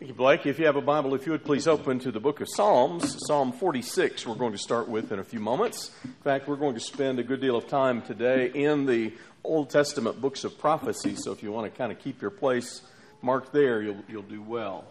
Thank you, Blake. If you have a Bible, if you would please open to the book of Psalms, Psalm 46, we're going to start with in a few moments. In fact, we're going to spend a good deal of time today in the Old Testament books of prophecy, so if you want to kind of keep your place marked there, you'll do well.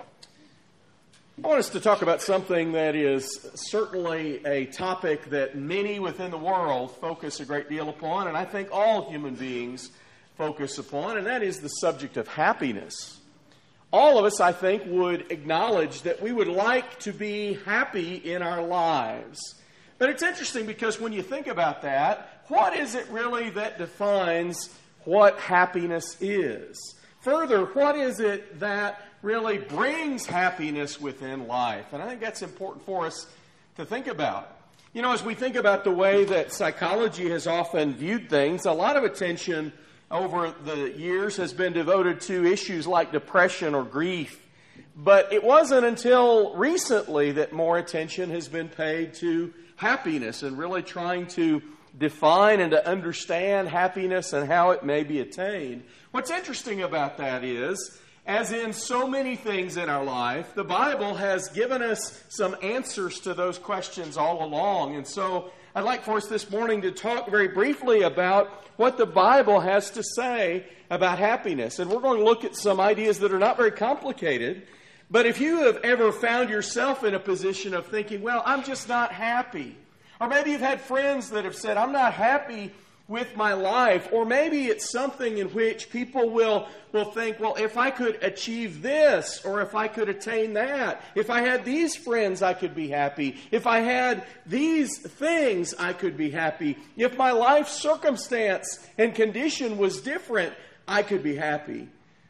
I want us to talk about something that is certainly a topic that many within the world focus a great deal upon, and I think all human beings focus upon, and that is the subject of happiness. All of us, I think, would acknowledge that we would like to be happy in our lives. But it's interesting because when you think about that, what is it really that defines what happiness is? Further, what is it that really brings happiness within life? And I think that's important for us to think about. You know, as we think about the way that psychology has often viewed things, a lot of attention over the years has been devoted to issues like depression or grief. But it wasn't until recently that more attention has been paid to happiness and really trying to define and to understand happiness and how it may be attained. What's interesting about that is, as in so many things in our life, the Bible has given us some answers to those questions all along. And so I'd like for us this morning to talk very briefly about what the Bible has to say about happiness. And we're going to look at some ideas that are not very complicated. But if you have ever found yourself in a position of thinking, well, I'm just not happy. Or maybe you've had friends that have said, I'm not happy with my life. Or maybe it's something in which people will think, well, if I could achieve this, or if I could attain that, if I had these friends, I could be happy. If I had these things, I could be happy. If my life circumstance and condition was different, I could be happy.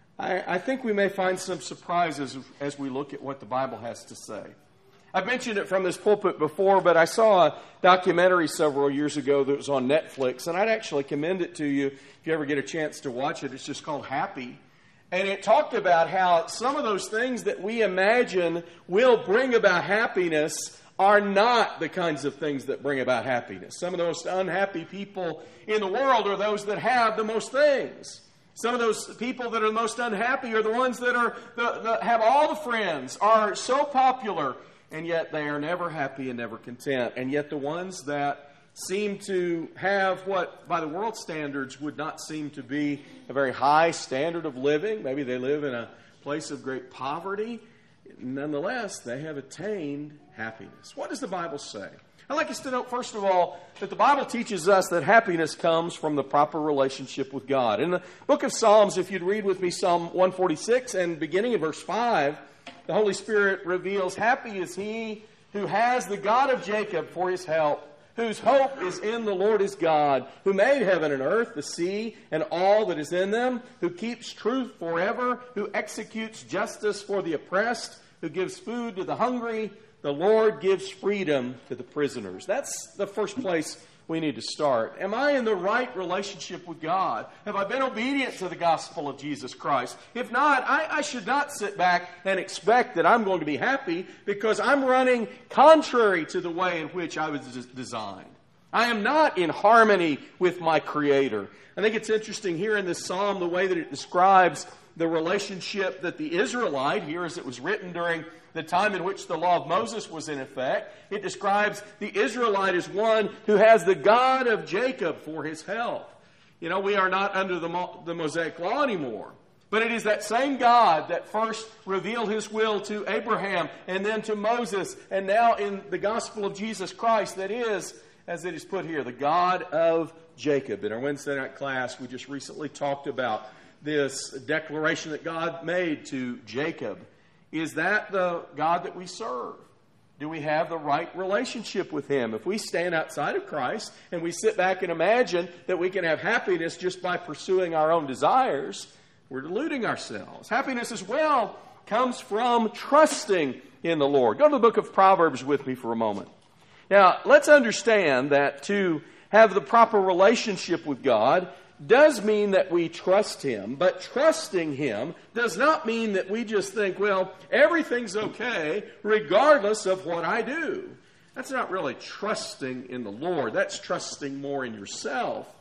I think we may find some surprises as we look at what the Bible has to say. I've mentioned it from this pulpit before, but I saw a documentary several years ago that was on Netflix, and I'd actually commend it to you if you ever get a chance to watch it. It's just called Happy. And it talked about how some of those things that we imagine will bring about happiness are not the kinds of things that bring about happiness. Some of the most unhappy people in the world are those that have the most things. Some of those people that are the most unhappy are the ones that have all the friends, are so popular, and yet they are never happy and never content. And yet the ones that seem to have what, by the world standards, would not seem to be a very high standard of living, maybe they live in a place of great poverty, nonetheless, they have attained happiness. What does the Bible say? I'd like us to note, first of all, that the Bible teaches us that happiness comes from the proper relationship with God. In the book of Psalms, if you'd read with me Psalm 146, and beginning in verse 5, the Holy Spirit reveals, happy is he who has the God of Jacob for his help, whose hope is in the Lord his God, who made heaven and earth, the sea, and all that is in them, who keeps truth forever, who executes justice for the oppressed, who gives food to the hungry. The Lord gives freedom to the prisoners. That's the first place we need to start. Am I in the right relationship with God? Have I been obedient to the gospel of Jesus Christ? If not, I should not sit back and expect that I'm going to be happy because I'm running contrary to the way in which I was designed. I am not in harmony with my Creator. I think it's interesting here in this psalm the way that it describes the relationship that the Israelite, here as it was written during the time in which the law of Moses was in effect, it describes the Israelite as one who has the God of Jacob for his help. You know, we are not under the Mosaic law anymore. But it is that same God that first revealed his will to Abraham and then to Moses and now in the gospel of Jesus Christ that is, as it is put here, the God of Jacob. In our Wednesday night class, we just recently talked about this declaration that God made to Jacob. Is that the God that we serve? Do we have the right relationship with him? If we stand outside of Christ and we sit back and imagine that we can have happiness just by pursuing our own desires, we're deluding ourselves. Happiness as well comes from trusting in the Lord. Go to the book of Proverbs with me for a moment. Now, let's understand that to have the proper relationship with God does mean that we trust him, but trusting him does not mean that we just think, well, everything's okay regardless of what I do. That's not really trusting in the Lord. That's trusting more in yourself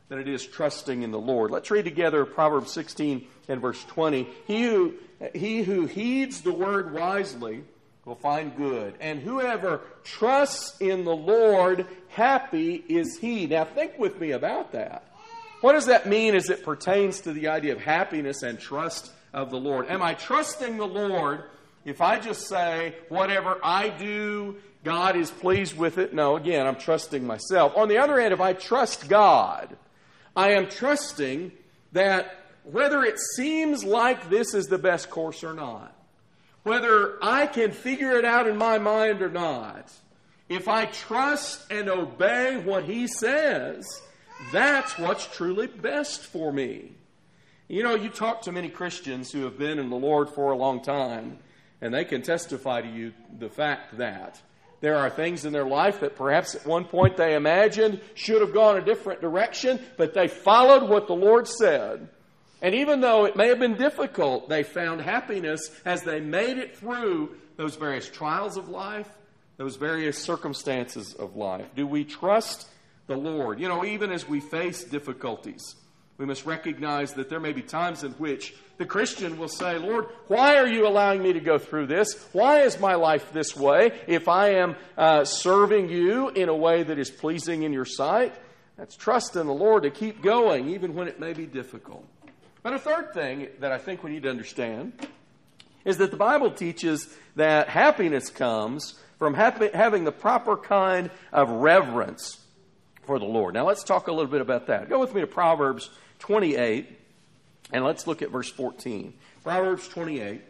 than it is trusting in the Lord. Let's read together Proverbs 16 and verse 20. He who heeds the word wisely will find good, and whoever trusts in the Lord, happy is he. Now think with me about that. What does that mean as it pertains to the idea of happiness and trust of the Lord? Am I trusting the Lord if I just say, whatever I do, God is pleased with it? No, again, I'm trusting myself. On the other hand, if I trust God, I am trusting that whether it seems like this is the best course or not, whether I can figure it out in my mind or not, if I trust and obey what He says, that's what's truly best for me. You know, you talk to many Christians who have been in the Lord for a long time, and they can testify to you the fact that there are things in their life that perhaps at one point they imagined should have gone a different direction, but they followed what the Lord said. And even though it may have been difficult, they found happiness as they made it through those various trials of life, those various circumstances of life. Do we trust the Lord? You know, even as we face difficulties, we must recognize that there may be times in which the Christian will say, Lord, why are you allowing me to go through this? Why is my life this way? If I am serving you in a way that is pleasing in your sight, that's trust in the Lord to keep going, even when it may be difficult. But a third thing that I think we need to understand is that the Bible teaches that happiness comes from having the proper kind of reverence for the Lord. Now let's talk a little bit about that. Go with me to Proverbs 28, and let's look at verse 14. Proverbs 28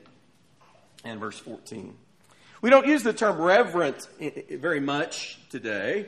and verse 14. We don't use the term reverent very much today.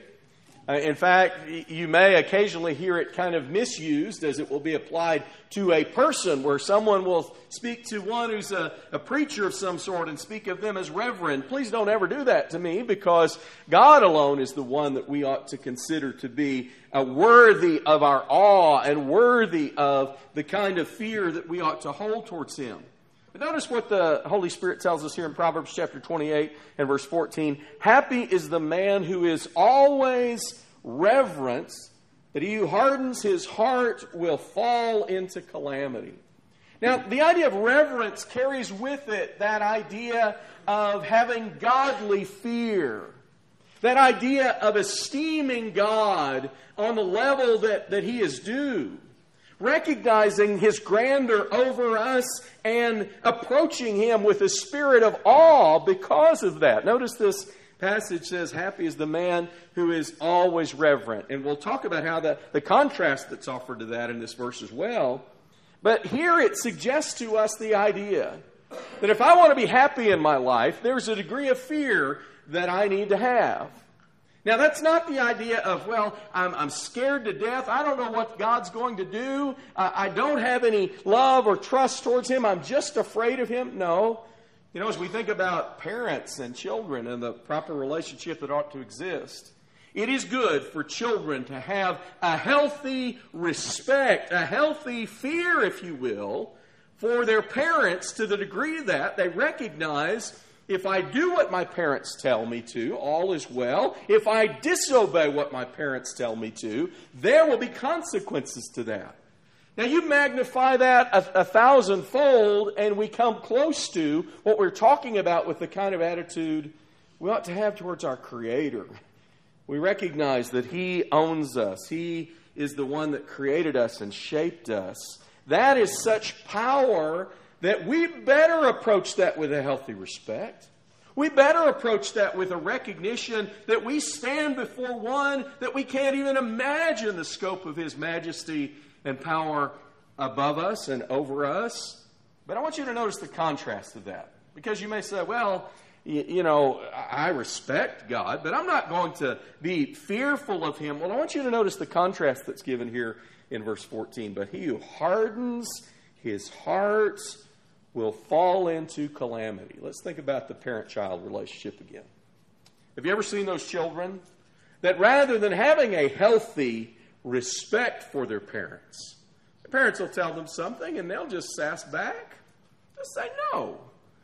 In fact, you may occasionally hear it kind of misused as it will be applied to a person, where someone will speak to one who's a preacher of some sort and speak of them as reverend. Please don't ever do that to me, because God alone is the one that we ought to consider to be worthy of our awe and worthy of the kind of fear that we ought to hold towards Him. But notice what the Holy Spirit tells us here in Proverbs chapter 28 and verse 14. Happy is the man who is always reverent, that he who hardens his heart will fall into calamity. Now, the idea of reverence carries with it that idea of having godly fear. That idea of esteeming God on the level that He is due. Recognizing His grandeur over us and approaching Him with a spirit of awe because of that. Notice this passage says, happy is the man who is always reverent. And we'll talk about how the contrast that's offered to that in this verse as well. But here it suggests to us the idea that if I want to be happy in my life, there's a degree of fear that I need to have. Now, that's not the idea of, well, I'm scared to death. I don't know what God's going to do. I don't have any love or trust towards Him. I'm just afraid of Him. No. You know, as we think about parents and children and the proper relationship that ought to exist, it is good for children to have a healthy respect, a healthy fear, if you will, for their parents, to the degree that they recognize, if I do what my parents tell me to, all is well. If I disobey what my parents tell me to, there will be consequences to that. Now, you magnify that a thousandfold, and we come close to what we're talking about with the kind of attitude we ought to have towards our Creator. We recognize that He owns us. He is the one that created us and shaped us. That is such power that we better approach that with a healthy respect. We better approach that with a recognition that we stand before one that we can't even imagine the scope of His majesty and power above us and over us. But I want you to notice the contrast of that. Because you may say, well, you know, I respect God, but I'm not going to be fearful of Him. Well, I want you to notice the contrast that's given here in verse 14. But he who hardens his heart will fall into calamity. Let's think about the parent-child relationship again. Have you ever seen those children that rather than having a healthy respect for their parents, the parents will tell them something and they'll just sass back? Just say no.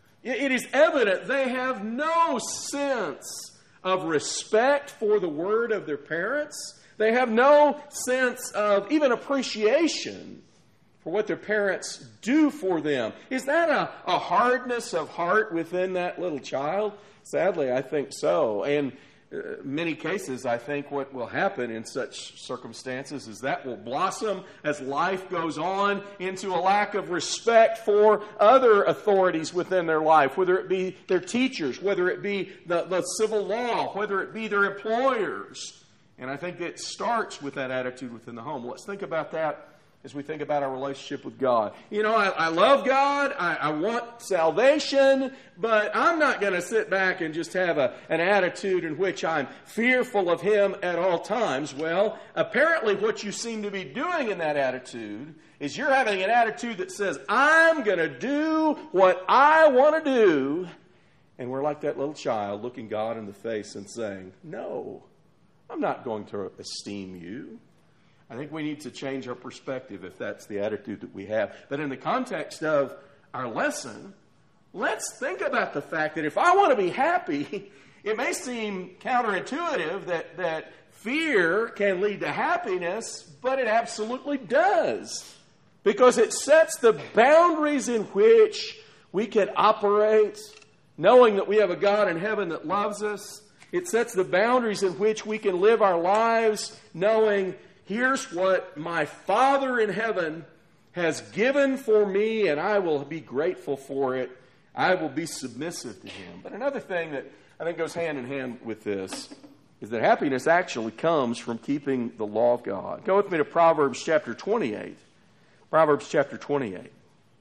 It is evident they have no sense of respect for the word of their parents. They have no sense of even appreciation for what their parents do for them. Is that a hardness of heart within that little child? Sadly, I think so. And many cases, I think what will happen in such circumstances is that will blossom as life goes on into a lack of respect for other authorities within their life, whether it be their teachers, whether it be the civil law, whether it be their employers. And I think it starts with that attitude within the home. Let's think about that as we think about our relationship with God. You know, I love God. I want salvation, but I'm not going to sit back and just have an attitude in which I'm fearful of Him at all times. Well, apparently what you seem to be doing in that attitude is you're having an attitude that says, I'm going to do what I want to do. And we're like that little child looking God in the face and saying, no, I'm not going to esteem you. I think we need to change our perspective if that's the attitude that we have. But in the context of our lesson, let's think about the fact that if I want to be happy, it may seem counterintuitive that fear can lead to happiness, but it absolutely does. Because it sets the boundaries in which we can operate, knowing that we have a God in heaven that loves us. It sets the boundaries in which we can live our lives, knowing here's what my Father in heaven has given for me, and I will be grateful for it. I will be submissive to Him. But another thing that I think goes hand in hand with this is that happiness actually comes from keeping the law of God. Go with me to Proverbs chapter 28. Proverbs chapter 28.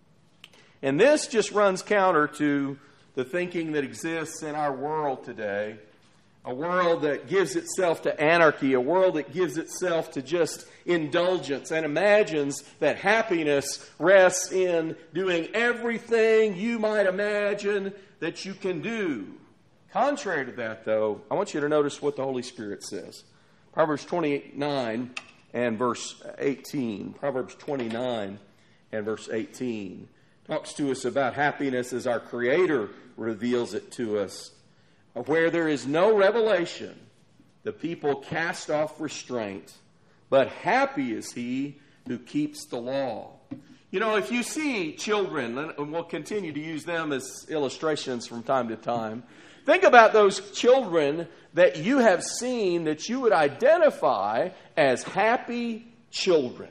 And this just runs counter to the thinking that exists in our world today. A world that gives itself to anarchy, a world that gives itself to just indulgence and imagines that happiness rests in doing everything you might imagine that you can do. Contrary to that, though, I want you to notice what the Holy Spirit says. Proverbs 29 and verse 18. Proverbs 29 and verse 18 talks to us about happiness as our Creator reveals it to us. Where there is no revelation, the people cast off restraint, but happy is he who keeps the law. You know, if you see children, and we'll continue to use them as illustrations from time to time, think about those children that you have seen that you would identify as happy children.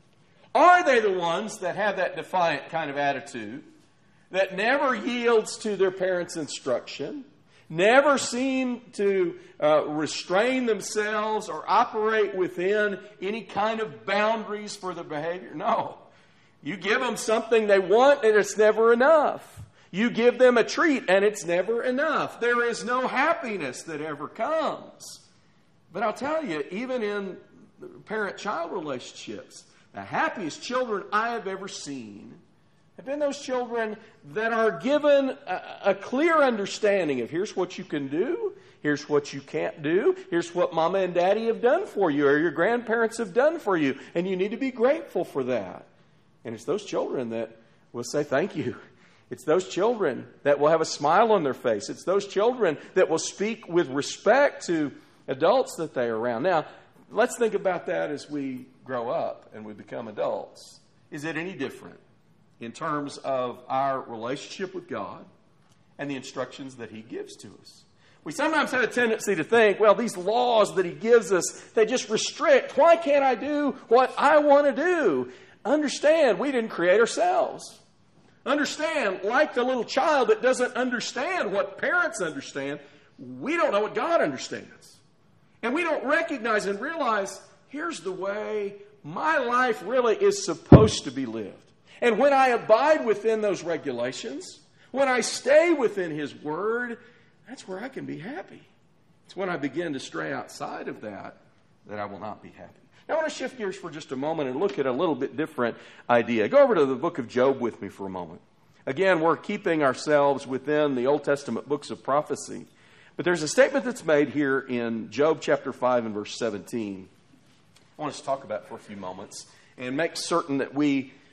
Are they the ones that have that defiant kind of attitude, that never yields to their parents' instruction, never seem to restrain themselves or operate within any kind of boundaries for their behavior? No. You give them something they want and it's never enough. You give them a treat and it's never enough. There is no happiness that ever comes. But I'll tell you, even in parent-child relationships, the happiest children I have ever seen have been those children that are given a clear understanding of here's what you can do, here's what you can't do, here's what mama and daddy have done for you or your grandparents have done for you, and you need to be grateful for that. And it's those children that will say thank you. It's those children that will have a smile on their face. It's those children that will speak with respect to adults that they are around. Now, let's think about that as we grow up and we become adults. Is it any different in terms of our relationship with God and the instructions that He gives to us? We sometimes have a tendency to think, well, these laws that He gives us, they just restrict. Why can't I do what I want to do? Understand, we didn't create ourselves. Understand, like the little child that doesn't understand what parents understand, we don't know what God understands. And we don't recognize and realize, here's the way my life really is supposed to be lived. And when I abide within those regulations, when I stay within His Word, that's where I can be happy. It's when I begin to stray outside of that I will not be happy. Now I want to shift gears for just a moment and look at a little bit different idea. Go over to the book of Job with me for a moment. Again, we're keeping ourselves within the Old Testament books of prophecy. But there's a statement that's made here in Job chapter 5 and verse 17. I want us to talk about it for a few moments and make certain that we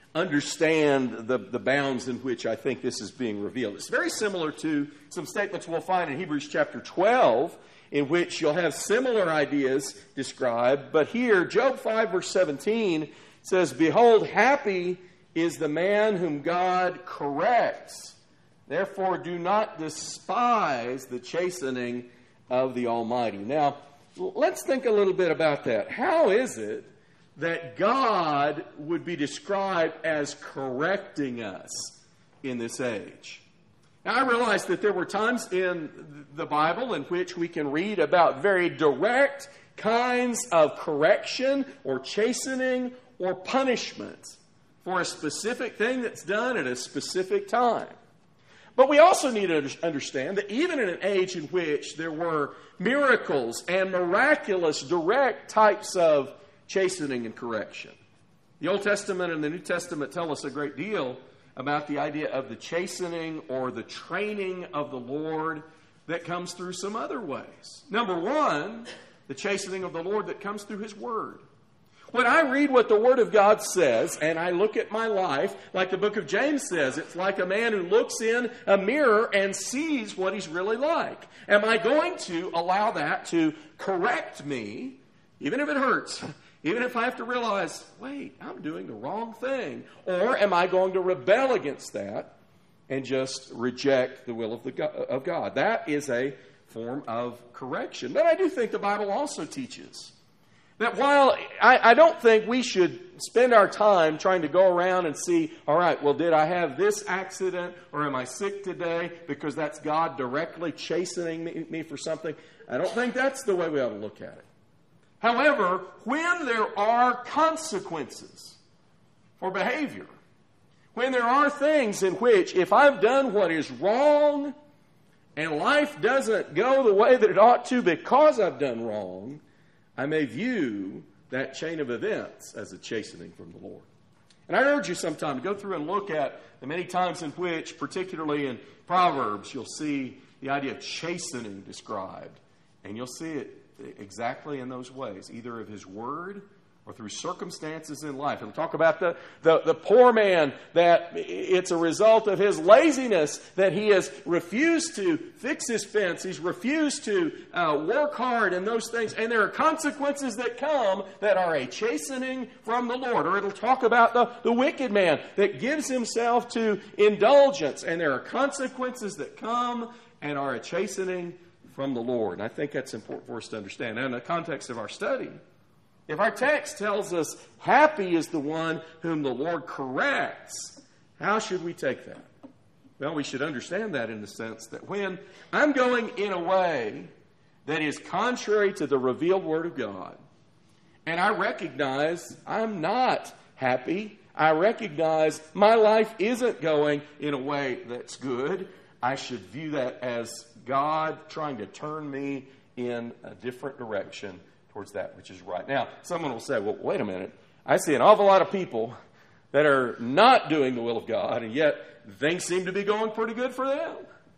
understand the bounds in which I think this is being revealed. It's very similar to some statements we'll find in Hebrews chapter 12, in which you'll have similar ideas described. But here, Job 5 verse 17 says, "Behold, happy is the man whom God corrects. Therefore do not despise the chastening of the Almighty." Now, let's think a little bit about that. How is it that God would be described as correcting us in this age? Now, I realize that there were times in the Bible in which we can read about very direct kinds of correction or chastening or punishment for a specific thing that's done at a specific time. But we also need to understand that even in an age in which there were miracles and miraculous direct types of chastening and correction, the Old Testament and the New Testament tell us a great deal about the idea of the chastening or the training of the Lord that comes through some other ways. Number one, the chastening of the Lord that comes through His Word. When I read what the Word of God says, and I look at my life, like the book of James says, it's like a man who looks in a mirror and sees what he's really like. Am I going to allow that to correct me, even if it hurts, even if I have to realize, wait, I'm doing the wrong thing? Or am I going to rebel against that and just reject the will of God? That is a form of correction. But I do think the Bible also teaches that while I don't think we should spend our time trying to go around and see, all right, well, did I have this accident or am I sick today because that's God directly chastening me for something? I don't think that's the way we ought to look at it. However, when there are consequences for behavior, when there are things in which if I've done what is wrong and life doesn't go the way that it ought to because I've done wrong, I may view that chain of events as a chastening from the Lord. And I urge you sometime to go through and look at the many times in which, particularly in Proverbs, you'll see the idea of chastening described. And you'll see it exactly in those ways, either of His Word or through circumstances in life. It'll talk about the poor man, that it's a result of his laziness that he has refused to fix his fence. He's refused to work hard and those things. And there are consequences that come that are a chastening from the Lord. Or it'll talk about the wicked man that gives himself to indulgence. And there are consequences that come and are a chastening from the Lord. And I think that's important for us to understand. Now, in the context of our study, if our text tells us happy is the one whom the Lord corrects, how should we take that? Well, we should understand that in the sense that when I'm going in a way that is contrary to the revealed Word of God, and I recognize I'm not happy, I recognize my life isn't going in a way that's good, I should view that as God trying to turn me in a different direction towards that which is right. Now, someone will say, well, wait a minute. I see an awful lot of people that are not doing the will of God, and yet things seem to be going pretty good for them.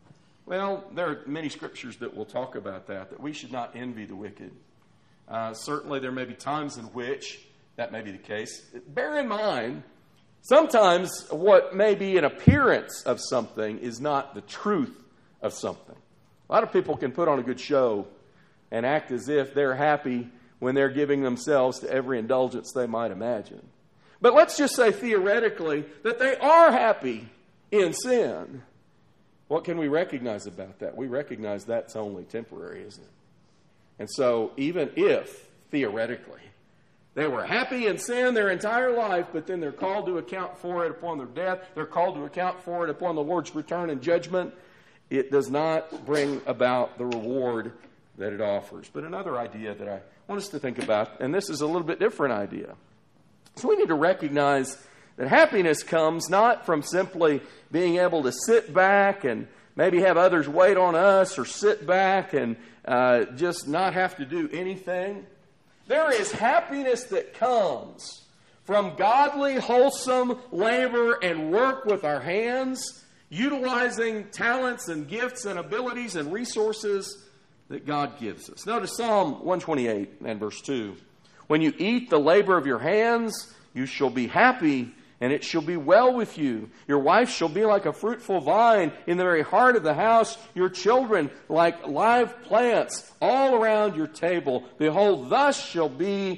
Well, there are many scriptures that will talk about that we should not envy the wicked. Certainly there may be times in which that may be the case. Bear in mind, sometimes what may be an appearance of something is not the truth of something. A lot of people can put on a good show and act as if they're happy when they're giving themselves to every indulgence they might imagine. But let's just say theoretically that they are happy in sin. What can we recognize about that? We recognize that's only temporary, isn't it? And so even if, theoretically, they were happy in sin their entire life, but then they're called to account for it upon their death, they're called to account for it upon the Lord's return and judgment, it does not bring about the reward that it offers. But another idea that I want us to think about, and this is a little bit different idea. So we need to recognize that happiness comes not from simply being able to sit back and maybe have others wait on us, or sit back and just not have to do anything. There is happiness that comes from godly, wholesome labor and work with our hands, utilizing talents and gifts and abilities and resources that God gives us. Notice Psalm 128 and verse 2. When you eat the labor of your hands, you shall be happy and it shall be well with you. Your wife shall be like a fruitful vine in the very heart of the house, your children like live plants all around your table. Behold, thus shall the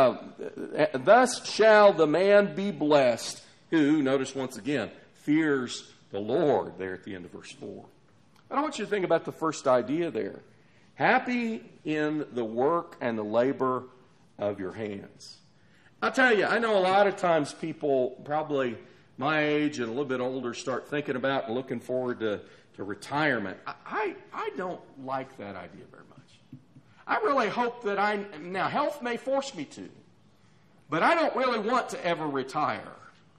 man be blessed, who, notice once again, fears the Lord, there at the end of verse 4. I want you to think about the first idea there. Happy in the work and the labor of your hands. I'll tell you, I know a lot of times people, probably my age and a little bit older, start thinking about and looking forward to retirement. I don't like that idea very much. I really hope that now health may force me to, but I don't really want to ever retire.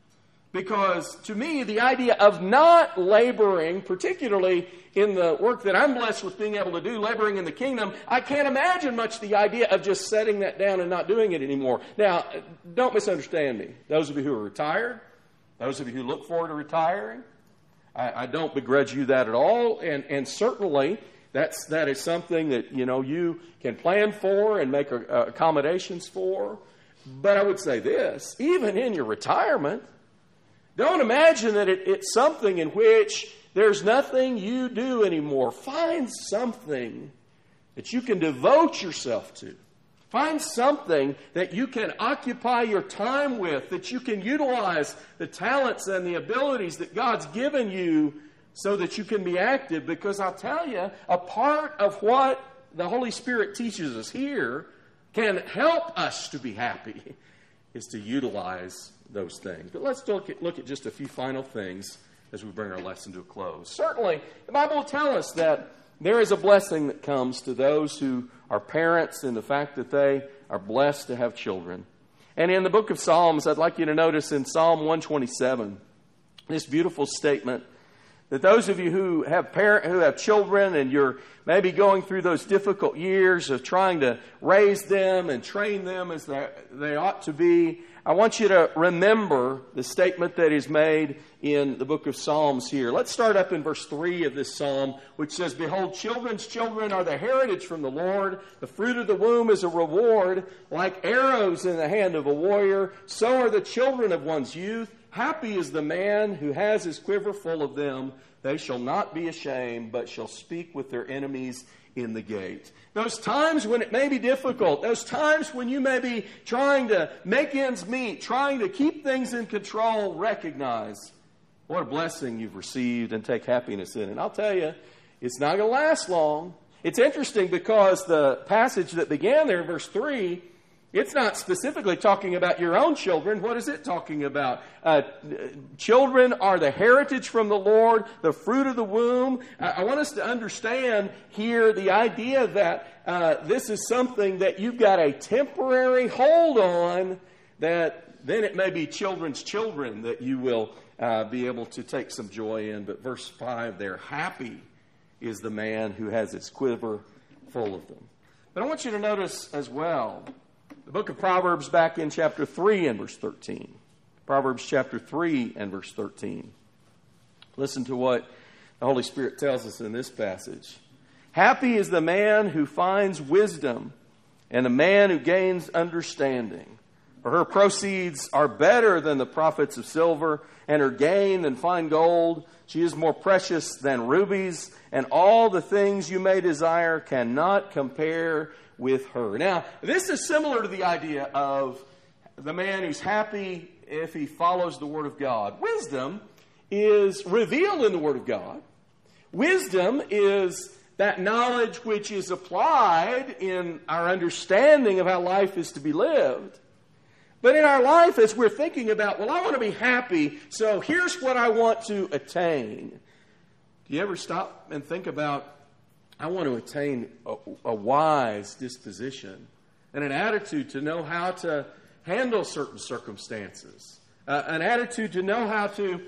Because to me, the idea of not laboring, particularly in the work that I'm blessed with being able to do, laboring in the kingdom, I can't imagine much the idea of just setting that down and not doing it anymore. Now, don't misunderstand me. Those of you who are retired, those of you who look forward to retiring, I don't begrudge you that at all. And certainly, that is something that you can plan for and make accommodations for. But I would say this, even in your retirement, don't imagine that it's something in which there's nothing you do anymore. Find something that you can devote yourself to. Find something that you can occupy your time with, that you can utilize the talents and the abilities that God's given you so that you can be active. Because I'll tell you, a part of what the Holy Spirit teaches us here can help us to be happy is to utilize those things. But let's look at just a few final things as we bring our lesson to a close. Certainly, the Bible will tell us that there is a blessing that comes to those who are parents in the fact that they are blessed to have children. And in the book of Psalms, I'd like you to notice in Psalm 127, this beautiful statement that those of you who have children and you're maybe going through those difficult years of trying to raise them and train them as they ought to be, I want you to remember the statement that is made in the book of Psalms here. Let's start up in verse 3 of this psalm, which says, Behold, children's children are the heritage from the Lord. The fruit of the womb is a reward. Like arrows in the hand of a warrior, so are the children of one's youth. Happy is the man who has his quiver full of them. They shall not be ashamed, but shall speak with their enemies in the gate. Those times when it may be difficult, those times when you may be trying to make ends meet, trying to keep things in control, recognize what a blessing you've received and take happiness in it. And I'll tell you, it's not going to last long. It's interesting because the passage that began there, verse 3, it's not specifically talking about your own children. What is it talking about? Children are the heritage from the Lord, the fruit of the womb. I want us to understand here the idea that this is something that you've got a temporary hold on, that then it may be children's children that you will be able to take some joy in. But verse 5 there, happy is the man who has his quiver full of them. But I want you to notice as well, the book of Proverbs back in chapter 3 and verse 13. Proverbs chapter 3 and verse 13. Listen to what the Holy Spirit tells us in this passage. Happy is the man who finds wisdom and the man who gains understanding. For her proceeds are better than the profits of silver, and her gain than fine gold. She is more precious than rubies, and all the things you may desire cannot compare with her. Now, this is similar to the idea of the man who's happy if he follows the Word of God. Wisdom is revealed in the Word of God. Wisdom is that knowledge which is applied in our understanding of how life is to be lived. But in our life, as we're thinking about, well, I want to be happy, so here's what I want to attain. Do you ever stop and think about, I want to attain a wise disposition and an attitude to know how to handle certain circumstances, an attitude to know how to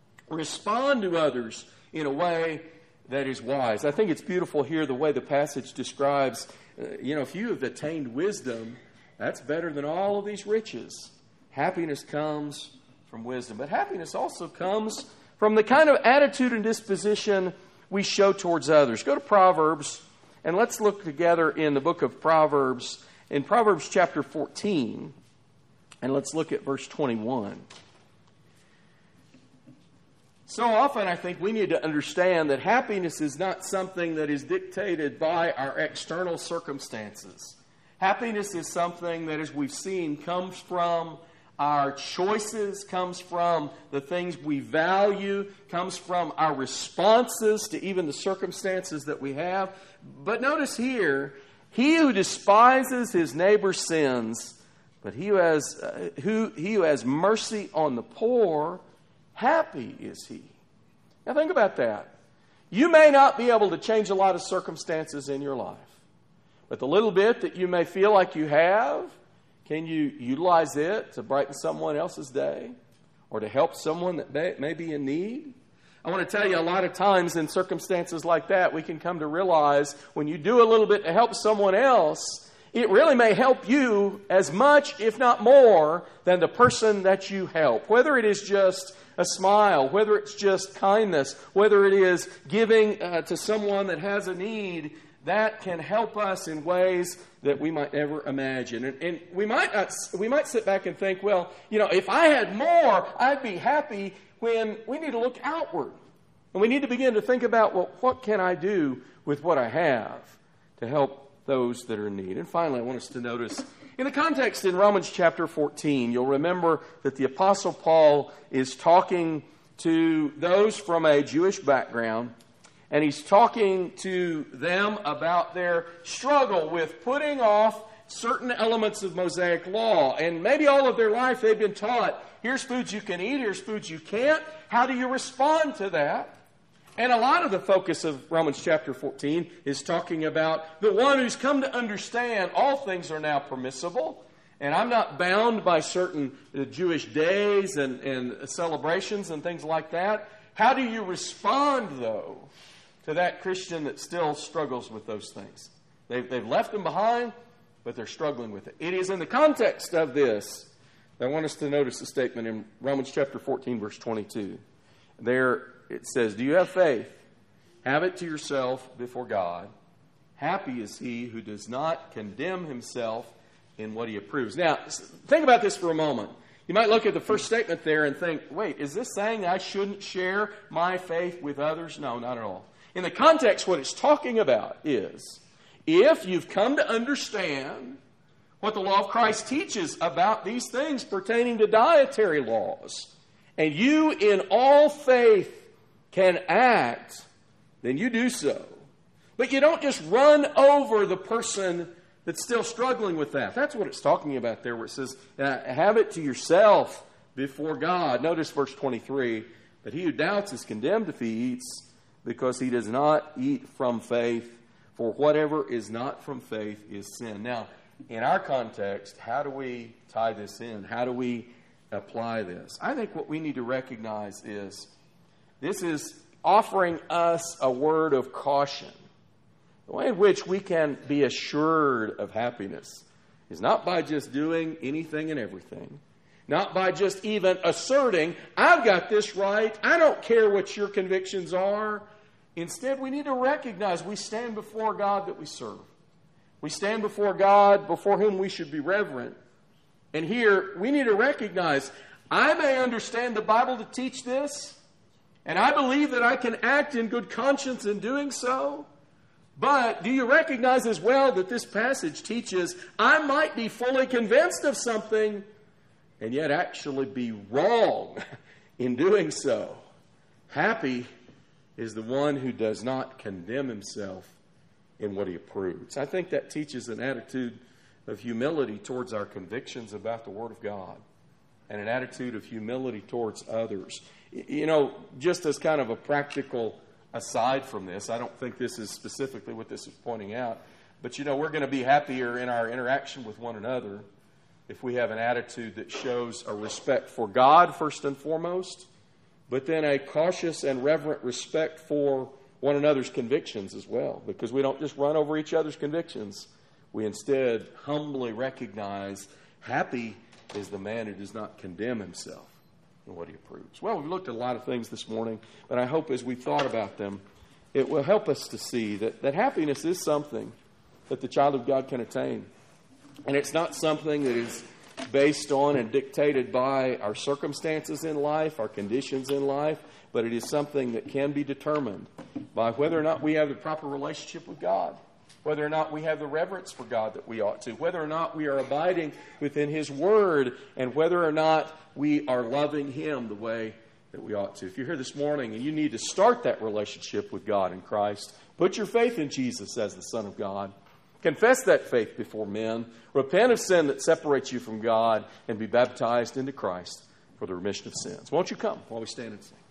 respond to others in a way that is wise. I think it's beautiful here the way the passage describes, if you have attained wisdom, that's better than all of these riches. Happiness comes from wisdom, but happiness also comes from the kind of attitude and disposition we show towards others. Go to Proverbs, and let's look together in the book of Proverbs, in Proverbs chapter 14, and let's look at verse 21. So often I think we need to understand that happiness is not something that is dictated by our external circumstances. Happiness is something that, as we've seen, comes from our choices, comes from the things we value, comes from our responses to even the circumstances that we have. But notice here, he who despises his neighbor's sins, but he who has mercy on the poor, happy is he. Now think about that. You may not be able to change a lot of circumstances in your life, but the little bit that you may feel like you have, can you utilize it to brighten someone else's day or to help someone that may be in need? I want to tell you, a lot of times in circumstances like that, we can come to realize when you do a little bit to help someone else, it really may help you as much, if not more, than the person that you help. Whether it is just a smile, whether it's just kindness, whether it is giving to someone that has a need, that can help us in ways that we might never imagine. And we might sit back and think, well, if I had more, I'd be happy, when we need to look outward. And we need to begin to think about, well, what can I do with what I have to help those that are in need? And finally, I want us to notice, in the context in Romans chapter 14, you'll remember that the Apostle Paul is talking to those from a Jewish background, and he's talking to them about their struggle with putting off certain elements of Mosaic law. And maybe all of their life they've been taught, here's foods you can eat, here's foods you can't. How do you respond to that? And a lot of the focus of Romans chapter 14 is talking about the one who's come to understand all things are now permissible, and I'm not bound by certain Jewish days and celebrations and things like that. How do you respond, though, to that Christian that still struggles with those things? They've left them behind, but they're struggling with it. It is in the context of this that I want us to notice the statement in Romans chapter 14, verse 22. There it says, do you have faith? Have it to yourself before God. Happy is he who does not condemn himself in what he approves. Now, think about this for a moment. You might look at the first statement there and think, wait, is this saying I shouldn't share my faith with others? No, not at all. In the context, what it's talking about is, if you've come to understand what the law of Christ teaches about these things pertaining to dietary laws, and you in all faith can act, then you do so. But you don't just run over the person that's still struggling with that. That's what it's talking about there, where it says, have it to yourself before God. Notice verse 23, but he who doubts is condemned if he eats, because he does not eat from faith, for whatever is not from faith is sin. Now, in our context, how do we tie this in? How do we apply this? I think what we need to recognize is this is offering us a word of caution. The way in which we can be assured of happiness is not by just doing anything and everything, not by just even asserting, I've got this right, I don't care what your convictions are. Instead, we need to recognize we stand before God that we serve. We stand before God before whom we should be reverent. And here, we need to recognize, I may understand the Bible to teach this, and I believe that I can act in good conscience in doing so. But do you recognize as well that this passage teaches I might be fully convinced of something and yet actually be wrong in doing so? Happy is the one who does not condemn himself in what he approves. I think that teaches an attitude of humility towards our convictions about the Word of God, and an attitude of humility towards others. Just as kind of a practical aside from this, I don't think this is specifically what this is pointing out, but we're going to be happier in our interaction with one another if we have an attitude that shows a respect for God first and foremost, but then a cautious and reverent respect for one another's convictions as well, because we don't just run over each other's convictions. We instead humbly recognize happy is the man who does not condemn himself in what he approves. Well, we've looked at a lot of things this morning, but I hope as we've thought about them, it will help us to see that happiness is something that the child of God can attain. And it's not something that is based on and dictated by our circumstances in life, our conditions in life, but it is something that can be determined by whether or not we have the proper relationship with God, whether or not we have the reverence for God that we ought to, whether or not we are abiding within His Word, and whether or not we are loving Him the way that we ought to. If you're here this morning and you need to start that relationship with God in Christ, put your faith in Jesus as the Son of God. Confess that faith before men. Repent of sin that separates you from God, and be baptized into Christ for the remission of sins. Won't you come while we stand and sing?